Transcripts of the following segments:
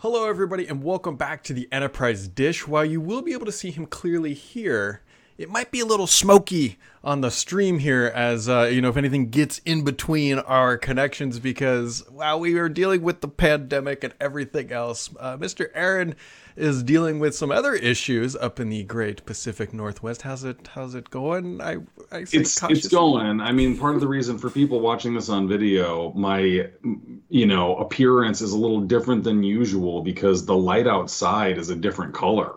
Hello everybody and welcome back to the Enterprise Dish. While you will be able to see him clearly here, it might be a little smoky on the stream here as, if anything gets in between our connections because while we are dealing with the pandemic and everything else, Mr. Aaron is dealing with some other issues up in the great Pacific Northwest. How's it going? It's going. I mean, part of the reason for people watching this on video, my, appearance is a little different than usual because the light outside is a different color.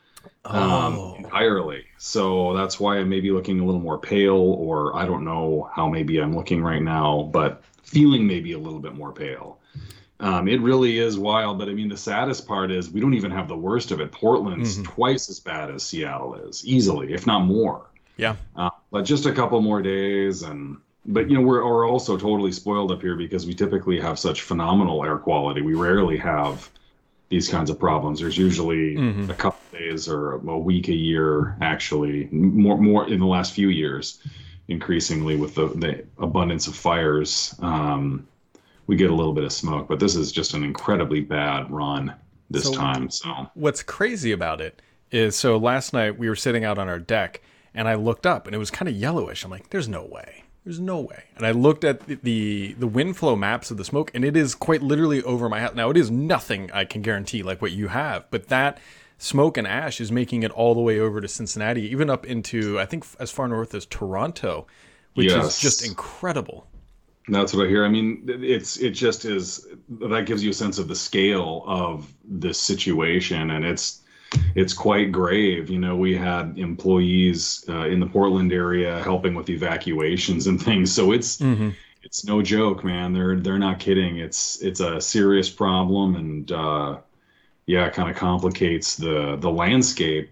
Entirely. So that's why I may be looking a little more pale, or I don't know how maybe I'm looking right now, but feeling maybe a little bit more pale. It really is wild, but I mean, the saddest part is we don't even have the worst of it. Portland's twice as bad as Seattle is, easily, if not more. Yeah. But just a couple more days, but we're also totally spoiled up here because we typically have such phenomenal air quality. We rarely have these kinds of problems. There's usually a couple days or a week a year, actually, more in the last few years, increasingly with the abundance of fires. We get a little bit of smoke, but this is just an incredibly bad run this time. So what's crazy about it is, so last night we were sitting out on our deck and I looked up and it was kind of yellowish. I'm like, there's no way. There's no way. And I looked at the wind flow maps of the smoke, and it is quite literally over my house. Now, it is nothing I can guarantee like what you have, but that smoke and ash is making it all the way over to Cincinnati, even up into, I think, as far north as Toronto, which is just incredible. That's what I hear. I mean, it just is, that gives you a sense of the scale of this situation, and it's quite grave. We had employees in the Portland area helping with evacuations and things. So it's no joke, man. They're not kidding. It's a serious problem, and it kind of complicates the landscape.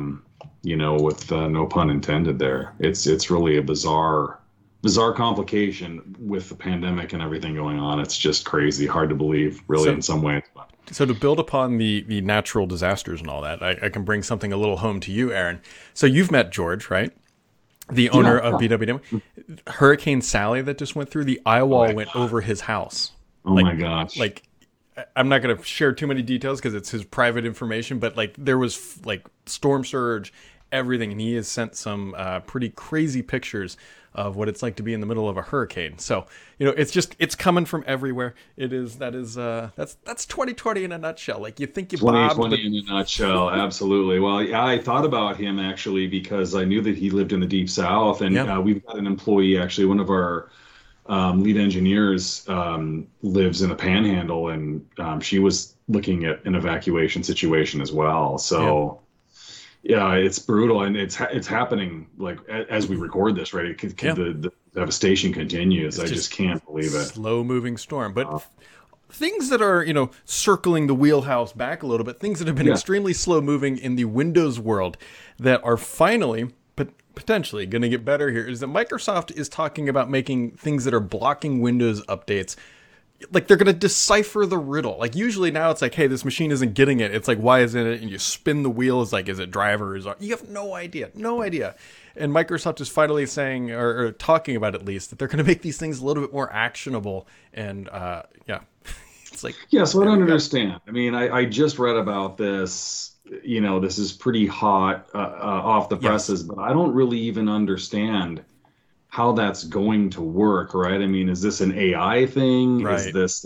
With no pun intended there. It's really a bizarre complication with the pandemic and everything going on. It's just crazy, hard to believe, really, in some ways. So to build upon the natural disasters and all that, I can bring something a little home to you, Aaron. So you've met George, right? The owner of BWW. Hurricane Sally that just went through, the eye wall went over his house. Oh my gosh. I'm not going to share too many details because it's his private information, but there was storm surge, everything. And he has sent some pretty crazy pictures of what it's like to be in the middle of a hurricane. So, it's coming from everywhere. That's 2020 in a nutshell. You think you bobbed. 2020 in a nutshell. Absolutely. Well, yeah, I thought about him actually because I knew that he lived in the Deep South, and we've got an employee, actually, one of our lead engineers lives in the Panhandle, and she was looking at an evacuation situation as well. So. Yeah, it's brutal, and it's happening as we record this, right? The devastation continues. I just can't believe it. Slow-moving storm, but things that are circling the wheelhouse back a little bit, things that have been extremely slow-moving in the Windows world that are finally, but potentially going to get better here, is that Microsoft is talking about making things that are blocking Windows updates. They're going to decipher the riddle. Usually now it's hey, this machine isn't getting it. It's why isn't it? And you spin the wheel. It's is it driver? You have no idea. And Microsoft is finally saying, or talking about at least, that they're going to make these things a little bit more actionable. And it's so I don't understand. I mean, I just read about this. This is pretty hot off the presses, but I don't really even understand how that's going to work, right? I mean, is this an AI thing? Right. Is this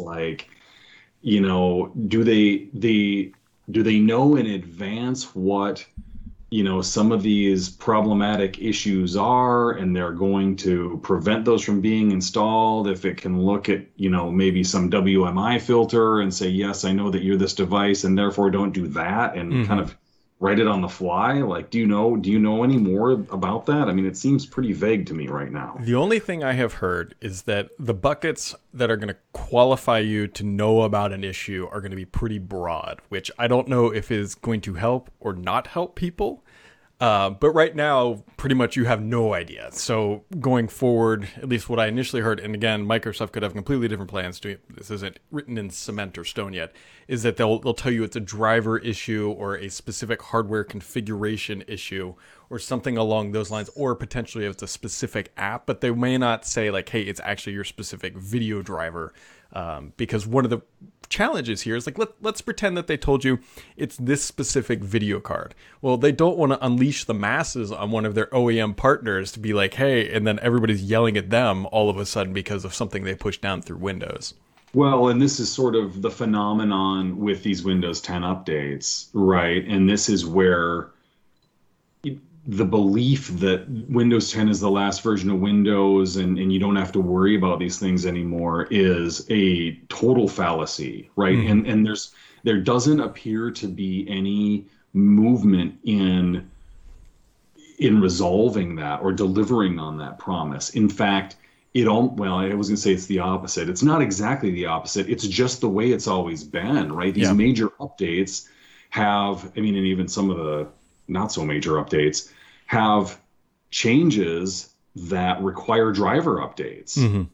do they know in advance what, some of these problematic issues are, and they're going to prevent those from being installed if it can look at, maybe some WMI filter and say, yes, I know that you're this device and therefore don't do that, and kind of write it on the fly? Do you know any more about that? I mean, it seems pretty vague to me right now. The only thing I have heard is that the buckets that are going to qualify you to know about an issue are going to be pretty broad, which I don't know if is going to help or not help people. But right now, pretty much you have no idea. So going forward, at least what I initially heard, and again, Microsoft could have completely different plans to it. This isn't written in cement or stone yet, is that they'll tell you it's a driver issue or a specific hardware configuration issue or something along those lines, or potentially it's a specific app, but they may not say hey, it's actually your specific video driver. Because one of the challenge is here is like, let's pretend that they told you it's this specific video card. Well, they don't want to unleash the masses on one of their OEM partners to be like, hey, and then everybody's yelling at them all of a sudden because of something they pushed down through Windows. Well, and this is sort of the phenomenon with these Windows 10 updates, right? And this is where the belief that Windows 10 is the last version of Windows and you don't have to worry about these things anymore is a total fallacy, right? Mm-hmm. And there doesn't appear to be any movement in resolving that or delivering on that promise. In fact, I was going to say it's the opposite. It's not exactly the opposite. It's just the way it's always been, right? These major updates and even some of the not so major updates have changes that require driver updates. Mm-hmm.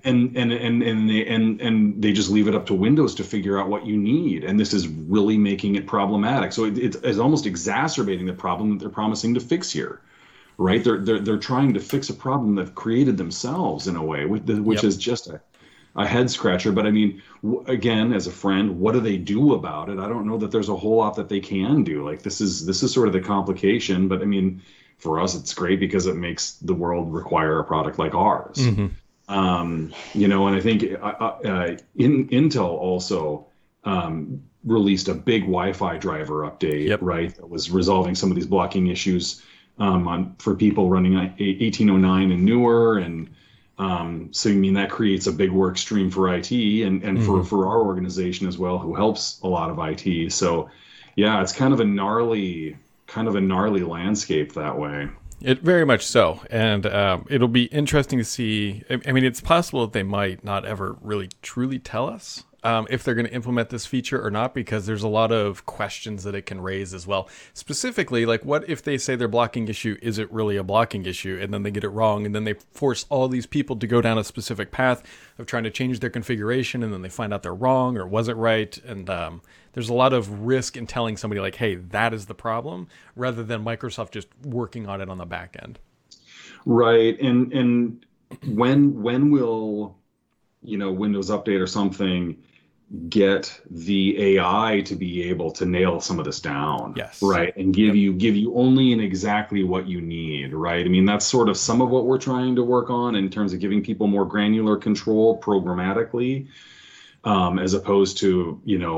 And they just leave it up to Windows to figure out what you need. And this is really making it problematic. So it's almost exacerbating the problem that they're promising to fix here, right? They're trying to fix a problem they've created themselves in a way, which is just a head scratcher. But I mean, again, as a friend, what do they do about it? I don't know that there's a whole lot that they can do. Like this is sort of the complication. But I mean, for us, it's great because it makes the world require a product like ours. Mm-hmm. And I think Intel also released a big Wi-Fi driver update, right? That was resolving some of these blocking issues for people running 1809 and newer. And so, that creates a big work stream for IT and mm-hmm. for our organization as well, who helps a lot of IT. So, yeah, it's kind of a gnarly landscape that way. It very much so. And it'll be interesting to see. I mean, it's possible that they might not ever really truly tell us if they're going to implement this feature or not, because there's a lot of questions that it can raise as well. Specifically, like what if they say their blocking issue isn't really a blocking issue and then they get it wrong and then they force all these people to go down a specific path of trying to change their configuration and then they find out they're wrong or wasn't right. And there's a lot of risk in telling somebody like, hey, that is the problem, rather than Microsoft just working on it on the back end. Right. And when will, Windows Update or something get the AI to be able to nail some of this down? Yes. Right. And give you only in exactly what you need. Right. I mean, that's sort of some of what we're trying to work on in terms of giving people more granular control programmatically, as opposed to,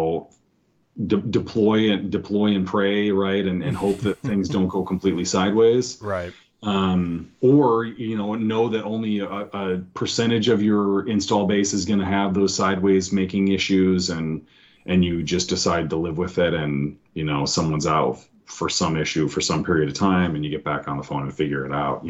deploy and pray, right, and hope that things don't go completely sideways, right? Or know that only a percentage of your install base is going to have those sideways making issues, and you just decide to live with it, and someone's out for some issue for some period of time, and you get back on the phone and figure it out.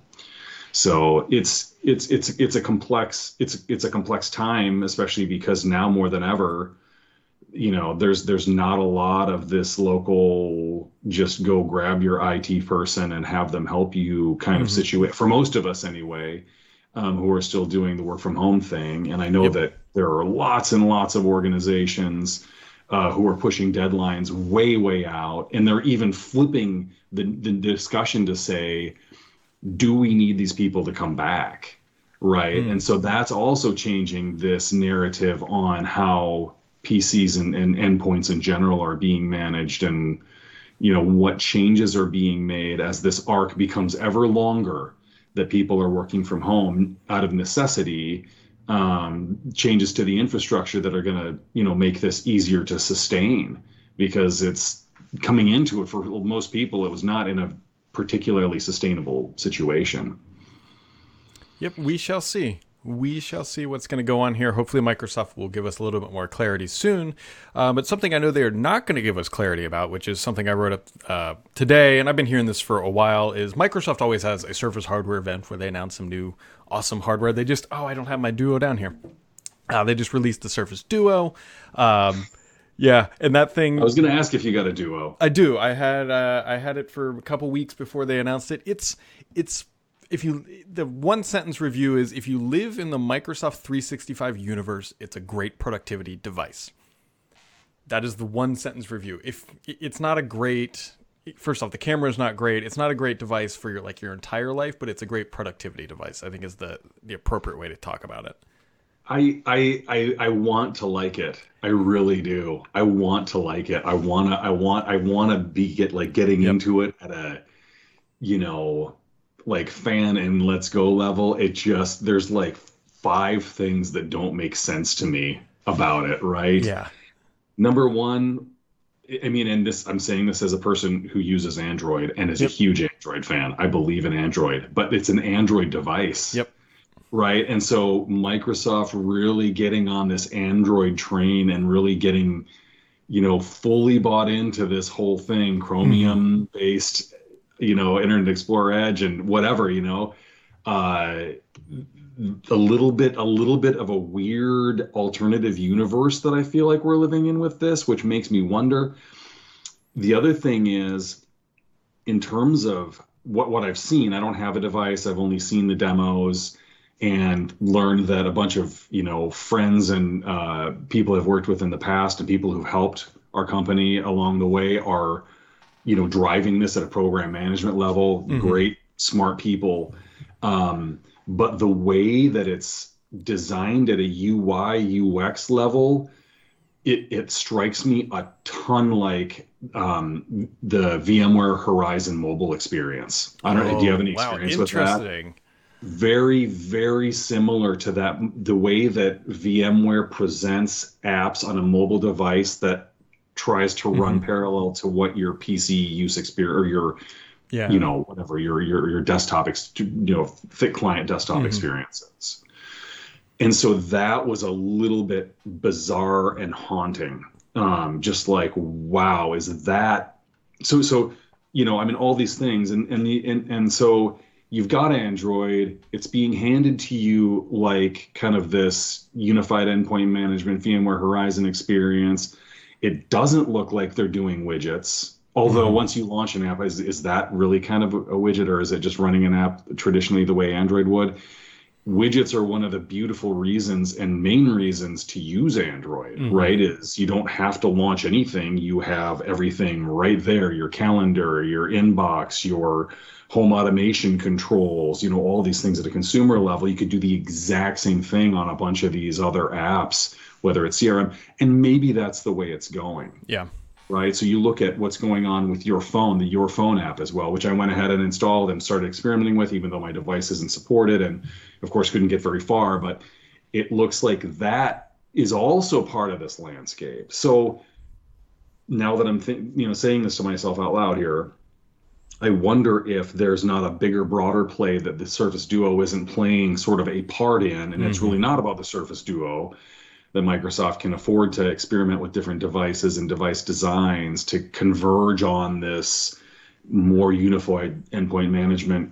So it's a complex time, especially because now more than ever, there's not a lot of this local, just go grab your IT person and have them help you kind of situate, for most of us anyway, who are still doing the work from home thing. And I know that there are lots and lots of organizations who are pushing deadlines way, way out. And they're even flipping the discussion to say, do we need these people to come back? Right. And so that's also changing this narrative on how PCs and endpoints in general are being managed, and what changes are being made as this arc becomes ever longer, that people are working from home out of necessity, changes to the infrastructure that are going to make this easier to sustain, because it's coming into it for most people, it was not in a particularly sustainable situation. Yep, we shall see. We shall see what's going to go on here. Hopefully Microsoft will give us a little bit more clarity soon. But something I know they are not going to give us clarity about, which is something I wrote up today, and I've been hearing this for a while, is Microsoft always has a Surface hardware event where they announce some new awesome hardware. They just, I don't have my Duo down here. They just released the Surface Duo. Yeah, and that thing... I was going to ask if you got a Duo. I do. I had it for a couple weeks before they announced it. It's the one sentence review is, if you live in the Microsoft 365 universe, it's a great productivity device. That is the one sentence review. If it's not a great, first off, the camera is not great. It's not a great device for your entire life, but it's a great productivity device, I think, is the appropriate way to talk about it. I want to like it. I really do. I want to like it. I wanna getting Yep. into it at a, you know, like fan and let's go level. It just there's like five things that don't make sense to me about it, right? Yeah. Number one, I mean, and this I'm saying this as a person who uses Android and is a Yep. huge Android fan. I believe in Android, but it's an Android device. Yep. Right. And so Microsoft really getting on this Android train and really getting, fully bought into this whole thing, Hmm. Chromium based, Internet Explorer Edge and whatever, uh, a little bit of a weird alternative universe that I feel like we're living in with this, which makes me wonder. The other thing is, in terms of what I've seen, I don't have a device. I've only seen the demos and learned that a bunch of friends and people I've worked with in the past and people who've helped our company along the way are driving this at a program management level. Hmm. Great, smart people, but the way that it's designed at a UI UX level, it strikes me a ton like the VMware Horizon mobile experience. I don't know. Do you have Oh, any wow. experience with that? Interesting. Very, very similar to that. The way that VMware presents apps on a mobile device that tries to run Hmm. parallel to what your PC use experience or your, Yeah. whatever your desktop, thick client desktop Hmm. experience is. And so that was a little bit bizarre and haunting. Just like, wow, is that so? I mean, all these things, and so you've got Android. It's being handed to you like kind of this unified endpoint management VMware Horizon experience. It doesn't look like they're doing widgets. Although Hmm. once you launch an app, is that really kind of a widget, or is it just running an app traditionally the way Android would? Widgets are one of the beautiful reasons and main reasons to use Android, Hmm. right? Is you don't have to launch anything. You have everything right there, your calendar, your inbox, your home automation controls, all these things at a consumer level. You could do the exact same thing on a bunch of these other apps, whether it's CRM, and maybe that's the way it's going, Yeah. right? So you look at what's going on with your phone, the Your Phone app as well, which I went ahead and installed and started experimenting with, even though my device isn't supported, and of course couldn't get very far. But it looks like that is also part of this landscape. So now that I'm saying this to myself out loud here, I wonder if there's not a bigger, broader play that the Surface Duo isn't playing sort of a part in, and it's Hmm. really not about the Surface Duo, that Microsoft can afford to experiment with different devices and device designs to converge on this more unified endpoint management,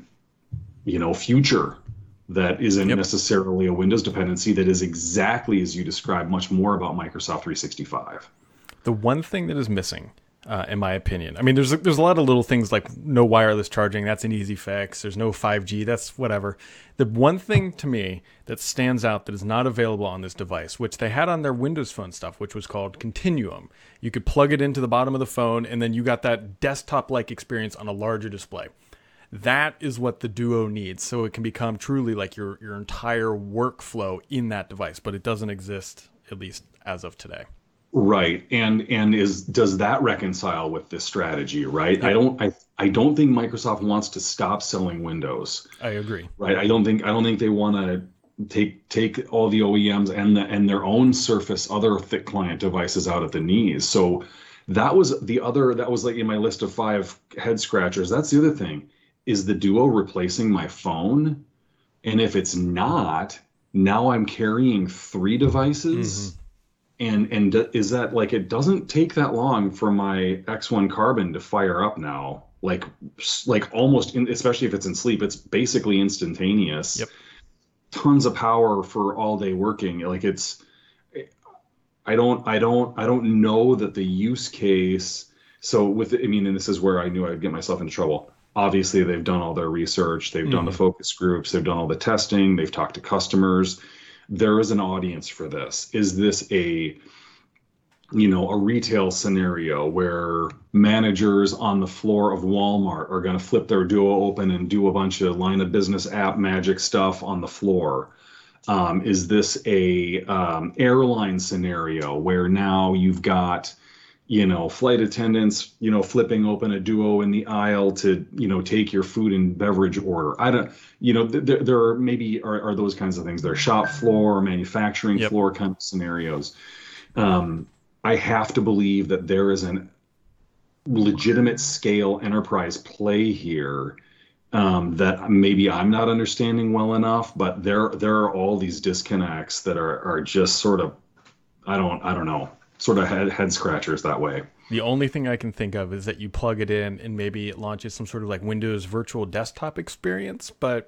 future that isn't Yep. necessarily a Windows dependency, that is exactly as you described, much more about Microsoft 365. The one thing that is missing, in my opinion, I mean, there's a lot of little things like no wireless charging. That's an easy fix. There's no 5G. That's whatever. The one thing to me that stands out that is not available on this device, which they had on their Windows Phone stuff, which was called Continuum. You could plug it into the bottom of the phone, and then you got that desktop-like experience on a larger display. That is what the Duo needs, so it can become truly like your entire workflow in that device. But it doesn't exist, at least as of today. Right. And does that reconcile with this strategy, right? I Yep, don't I I don't think Microsoft wants to stop selling Windows, I agree. right? I don't think they want to take all the OEMs and their own Surface other thick client devices out at the knees. So that was like in my list of five head scratchers. That's the other thing. Is the Duo replacing my phone? And if it's not, now I'm carrying three Hmm. devices. And is that like it doesn't take that long for my X1 Carbon to fire up now? Like almost especially if it's in sleep, it's basically instantaneous. Yep. Tons of power for all day working. Like it's I don't know that the use case. So I mean, and this is where I knew I'd get myself into trouble. Obviously, they've done all their research, they've done the Hmm. focus groups, they've done all the testing, they've talked to customers. There is an audience for this. Is this a retail scenario where managers on the floor of Walmart are going to flip their Duo open and do a bunch of line of business app magic stuff on the floor? Is this a airline scenario where now you've got, flight attendants, flipping open a Duo in the aisle to, take your food and beverage order? I don't, there are maybe are those kinds of things. There are shop floor, manufacturing Yep. floor kind of scenarios. I have to believe that there is an legitimate scale enterprise play here, that maybe I'm not understanding well enough, but there are all these disconnects that are just sort of, I don't know, sort of head scratchers that way. The only thing I can think of is that you plug it in and maybe it launches some sort of like Windows virtual desktop experience, but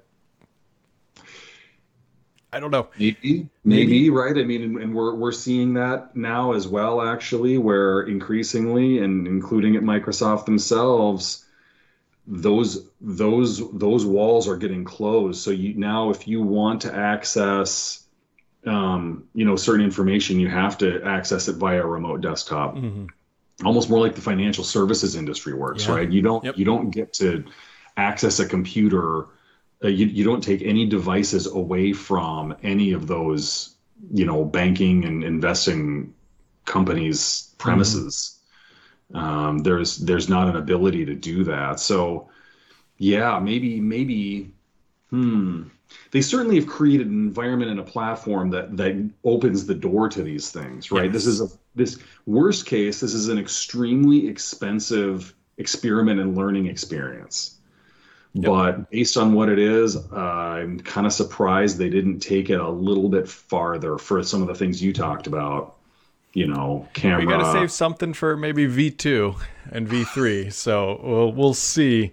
I don't know. Maybe, right? I mean, and we're seeing that now as well, actually, where increasingly, and including at Microsoft themselves, those walls are getting closed. So now, if you want to access, certain information, you have to access it via a remote desktop. Almost more like the financial services industry works, Yeah. right? You don't Yep. you don't get to access a computer. You don't take any devices away from any of those, banking and investing companies' premises. There's not an ability to do that. So, yeah, maybe. They certainly have created an environment and a platform that opens the door to these things, right? Yes. This worst case. This is an extremely expensive experiment and learning experience. Yep. But based on what it is, I'm kind of surprised they didn't take it a little bit farther for some of the things you talked about. Camera. We got to save something for maybe V2 and V3. So we'll see.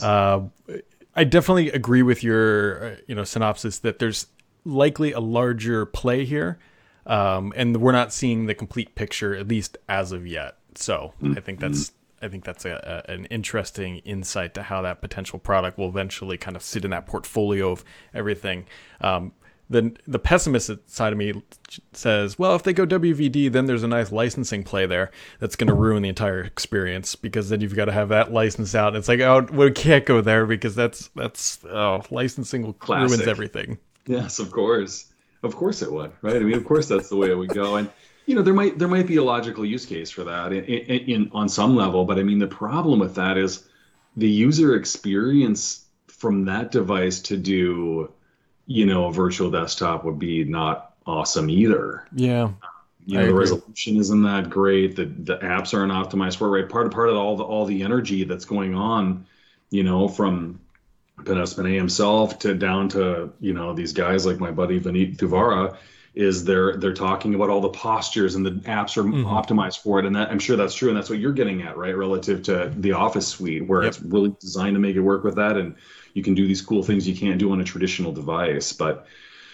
I definitely agree with your synopsis that there's likely a larger play here, and we're not seeing the complete picture, at least as of yet. So I think that's an interesting insight to how that potential product will eventually kind of sit in that portfolio of everything. Then the pessimist side of me says, well, if they go WVD, then there's a nice licensing play there that's going to ruin the entire experience, because then you've got to have that license out. And it's like, oh, we can't go there because that's licensing ruins everything. Yes, of course it would, right? I mean, of course that's the way it would go. And there might be a logical use case for that in on some level, but I mean, the problem with that is the user experience from that device to do, a virtual desktop would be not awesome either. Yeah. The resolution isn't that great. The apps aren't optimized for it, right? Part of all the energy that's going on, from Panos Panay himself to down to, these guys like my buddy Vineet Thuvara, is they're talking about all the postures and the apps are optimized for it. And that, I'm sure that's true. And that's what you're getting at, right? Relative to the Office suite, where it's really designed to make it work with that. And you can do these cool things you can't do on a traditional device. But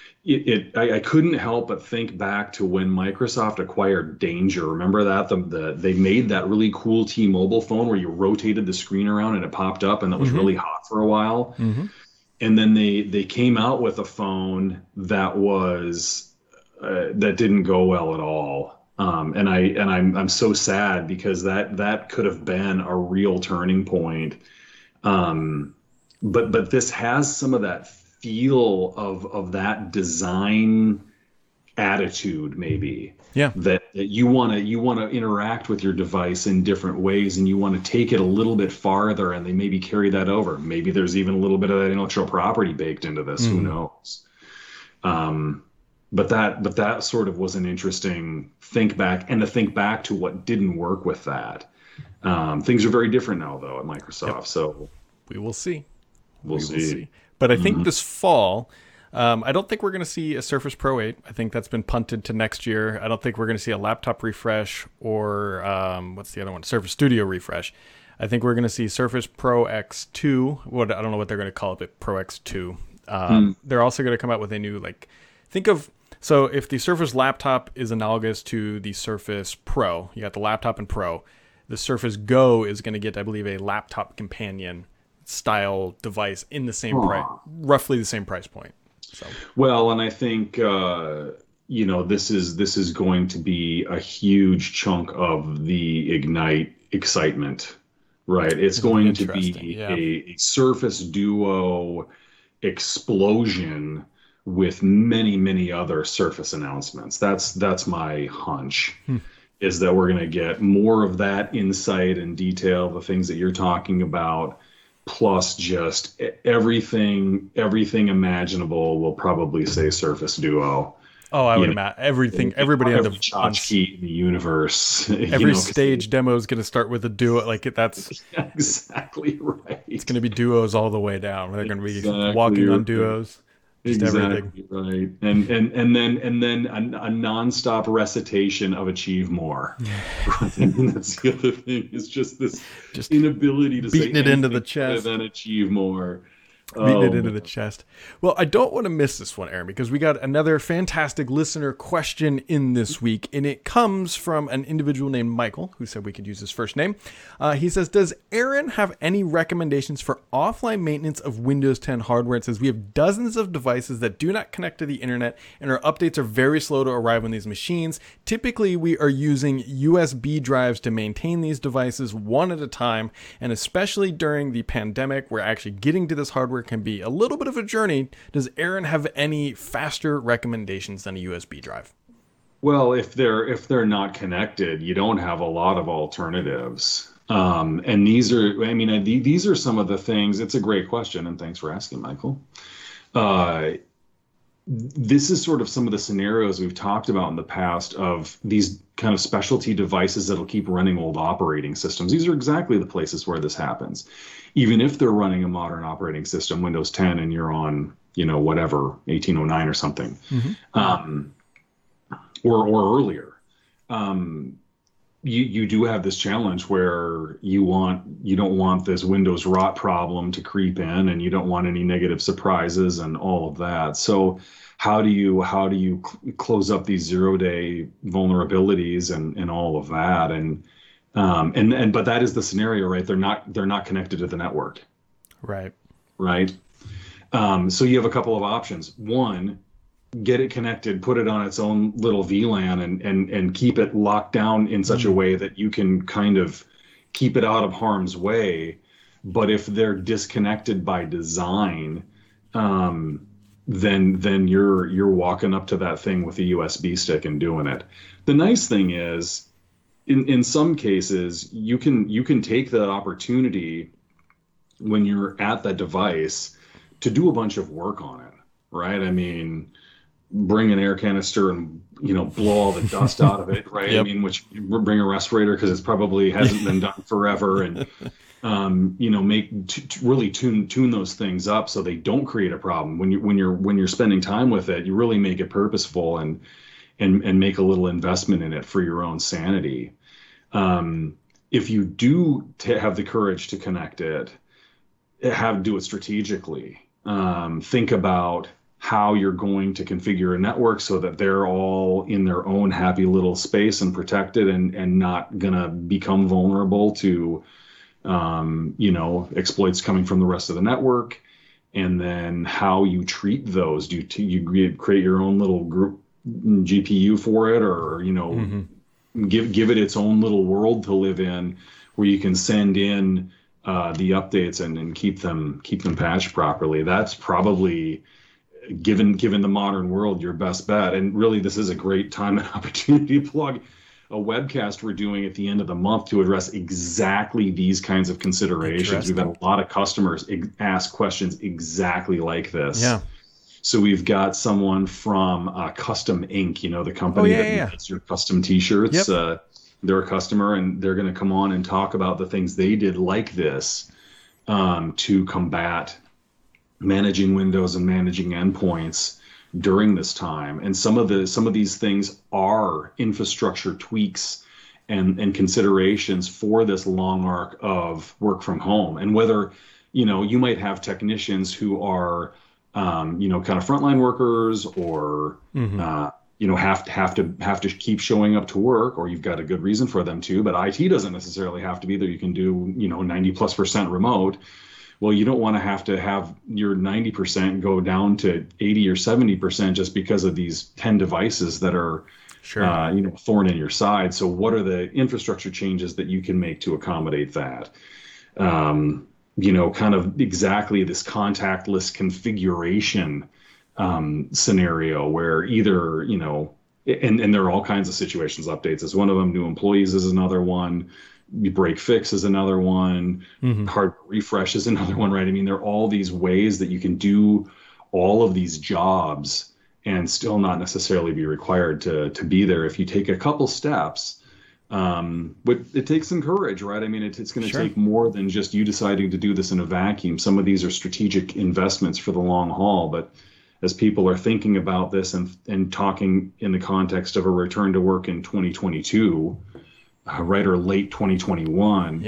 I couldn't help but think back to when Microsoft acquired Danger. Remember that? They made that really cool T-Mobile phone where you rotated the screen around and it popped up, and that was really hot for a while. And then they came out with a phone that was that didn't go well at all. And I'm so sad, because that could have been a real turning point. But this has some of that feel of that design attitude, maybe. Yeah. That you want to interact with your device in different ways, and you want to take it a little bit farther, and they maybe carry that over. Maybe there's even a little bit of that intellectual property baked into this. Who knows? But that sort of was an interesting think back, and to think back to what didn't work with that. Things are very different now, though, at Microsoft. So we will see. We'll see. But I think this fall, I don't think we're going to see a Surface Pro 8. I think that's been punted to next year. I don't think we're going to see a laptop refresh or what's the other one? Surface Studio refresh. I think we're going to see Surface Pro X2. I don't know what they're going to call it, but Pro X2. They're also going to come out with a new, so if the Surface laptop is analogous to the Surface Pro, you got the laptop and Pro, the Surface Go is going to get, I believe, a laptop companion style device in the same price, roughly the same price point. So well, and I think this is going to be a huge chunk of the Ignite excitement, right? It's going to be a Surface Duo explosion with many, many other Surface announcements. That's my hunch, is that we're going to get more of that insight and detail, the things that you're talking about, plus just everything imaginable will probably say Surface Duo. Oh, I would imagine everything. Everybody on the tchotchke in the universe. Every stage demo is going to start with a Duo. Like that's exactly right. It's going to be Duos all the way down. They're going to be walking on Duos. Just exactly everything. Right. And then a nonstop recitation of Achieve More. And that's the other thing, is just this inability to beating say it into the chest. Then Achieve More. Beating it into the chest. Well, I don't want to miss this one, Aaron, because we got another fantastic listener question in this week, and it comes from an individual named Michael, who said we could use his first name. He says, does Aaron have any recommendations for offline maintenance of Windows 10 hardware? It says we have dozens of devices that do not connect to the internet, and our updates are very slow to arrive on these machines. Typically, we are using USB drives to maintain these devices one at a time, and especially during the pandemic, where actually getting to this hardware can be a little bit of a journey. Does Aaron have any faster recommendations than a USB drive? Well, if they're not connected, you don't have a lot of alternatives. And these are some of the things. It's a great question, and thanks for asking, Michael. This is sort of some of the scenarios we've talked about in the past of these kind of specialty devices that'll keep running old operating systems. These are exactly the places where this happens. Even if they're running a modern operating system, Windows 10, and you're on, whatever, 1809 or something, or earlier, you do have this challenge where you don't want this Windows rot problem to creep in, and you don't want any negative surprises and all of that. So how do you close up these 0-day vulnerabilities and all of that? But that is the scenario, right? They're not connected to the network. Right. So you have a couple of options. One, get it connected, put it on its own little VLAN and keep it locked down in such a way that you can kind of keep it out of harm's way. But if they're disconnected by design, then you're walking up to that thing with a USB stick and doing it. The nice thing is, in some cases, you can take that opportunity when you're at that device to do a bunch of work on it, right? I mean, bring an air canister and blow all the dust out of it, right? Yep. I mean, which bring a respirator because it's probably hasn't been done forever, and really tune those things up so they don't create a problem. When you're spending time with it, you really make it purposeful and make a little investment in it for your own sanity. If you do have the courage to connect it, do it strategically. Think about how you're going to configure a network so that they're all in their own happy little space and protected and not gonna become vulnerable to exploits coming from the rest of the network. And then how you treat those. Do you create your own little group GPU for it, or give it its own little world to live in, where you can send in the updates and keep them patched properly? That's probably, given the modern world, your best bet. And really, this is a great time and opportunity to plug a webcast we're doing at the end of the month to address exactly these kinds of considerations. We've had a lot of customers ask questions exactly like this. Yeah. So we've got someone from Custom Ink, the company that makes your custom T-shirts. Yep. They're a customer, and they're going to come on and talk about the things they did like this to combat managing Windows and managing endpoints during this time. And some of these things are infrastructure tweaks and considerations for this long arc of work from home. And whether you might have technicians who are kind of frontline workers, or have to keep showing up to work, or you've got a good reason for them to, but IT doesn't necessarily have to be there. You can do 90+% remote. Well, you don't want to have your 90% go down to 80 or 70% just because of these 10 devices that are thorn in your side. So what are the infrastructure changes that you can make to accommodate that? Kind of exactly this contactless configuration scenario where either, and there are all kinds of situations updates is one of them, new employees is another one, break fix is another one, hard refresh is another one, right? I mean, there are all these ways that you can do all of these jobs and still not necessarily be required to be there if you take a couple steps. But it takes some courage, right? I mean, it's going to take more than just you deciding to do this in a vacuum. Some of these are strategic investments for the long haul, but as people are thinking about this and talking in the context of a return to work in 2022, right, or late 2021,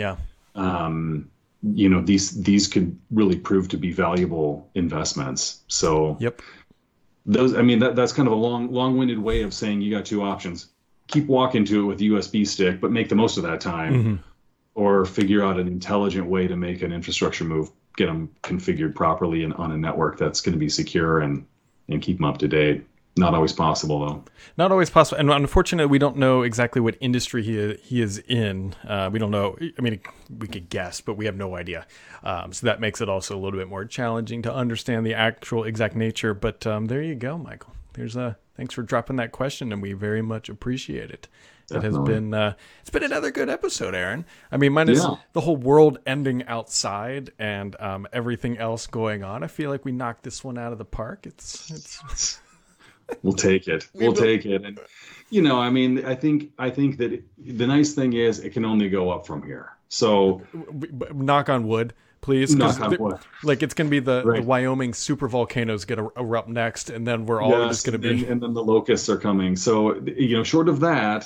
these could really prove to be valuable investments. So those, I mean, that's kind of a long-winded way of saying you got two options. Keep walking to it with a USB stick, but make the most of that time, or figure out an intelligent way to make an infrastructure move, get them configured properly and on a network that's going to be secure and keep them up to date. Not always possible, though. Not always possible. And unfortunately, we don't know exactly what industry he is in. We don't know. I mean, we could guess, but we have no idea. So that makes it also a little bit more challenging to understand the actual exact nature. But there you go, Michael. Thanks for dropping that question, and we very much appreciate it. Definitely. It has been it's been another good episode, Aaron. I mean, minus the whole world ending outside and everything else going on, I feel like we knocked this one out of the park. It's We'll take it. We'll take it. And, I mean, I think that the nice thing is it can only go up from here. So knock on wood, please. Knock on wood. Like it's going to be the Wyoming super volcanoes get erupt next, and then we're all just going to be. And then the locusts are coming. So, short of that,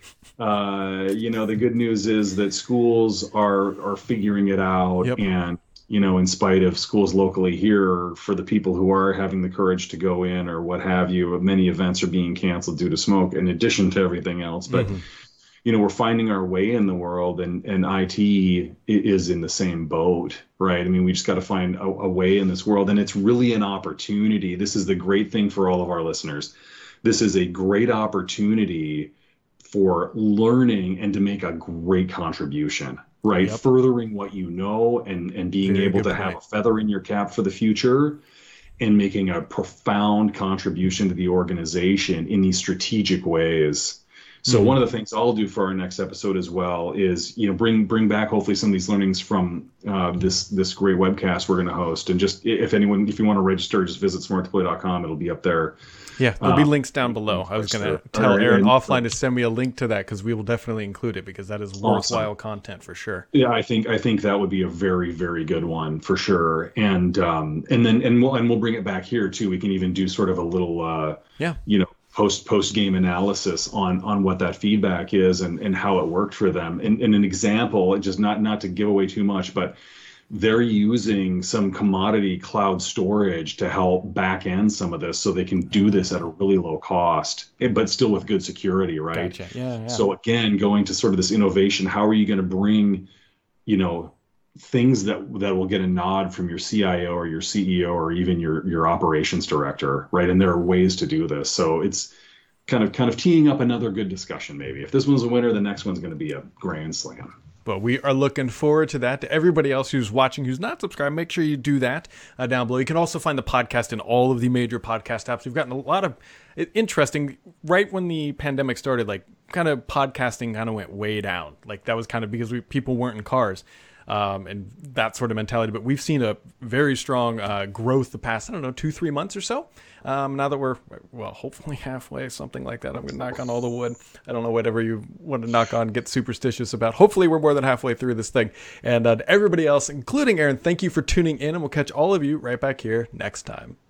the good news is that schools are figuring it out. And, in spite of schools locally here, for the people who are having the courage to go in or what have you, many events are being canceled due to smoke in addition to everything else. But, we're finding our way in the world, and IT is in the same boat, right? I mean, we just got to find a way in this world, and it's really an opportunity. This is the great thing for all of our listeners. This is a great opportunity for learning and to make a great contribution. Right. Furthering what you know and being able to have a feather in your cap for the future and making a profound contribution to the organization in these strategic ways. So one of the things I'll do for our next episode as well is, bring back hopefully some of these learnings from this great webcast we're going to host. And just if you want to register, just visit smartdeploy.com. It'll be up there. Yeah, there'll be links down below. I was going to tell Aaron offline to send me a link to that because we will definitely include it because that is worthwhile content for sure. Yeah, I think that would be a very, very good one for sure. And we'll bring it back here too. We can even do sort of a little post game analysis on what that feedback is and how it worked for them. And an example, just not to give away too much, but they're using some commodity cloud storage to help back end some of this so they can do this at a really low cost, but still with good security, right? Gotcha. Yeah. So again, going to sort of this innovation, how are you going to bring, things that will get a nod from your CIO or your CEO or even your operations director, right? And there are ways to do this. So it's kind of teeing up another good discussion, maybe. If this one's a winner, the next one's going to be a grand slam. Well, we are looking forward to that. To everybody else who's watching, who's not subscribed, make sure you do that down below. You can also find the podcast in all of the major podcast apps. We've gotten a lot of interesting, right when the pandemic started, like kind of podcasting kind of went way down. Like that was kind of because people weren't in cars. And that sort of mentality. But we've seen a very strong growth the past, 2-3 months or so. Now that we're, hopefully halfway, something like that. I'm going to knock on all the wood. I don't know, whatever you want to knock on, get superstitious about. Hopefully we're more than halfway through this thing. And everybody else, including Aaron, thank you for tuning in. And we'll catch all of you right back here next time.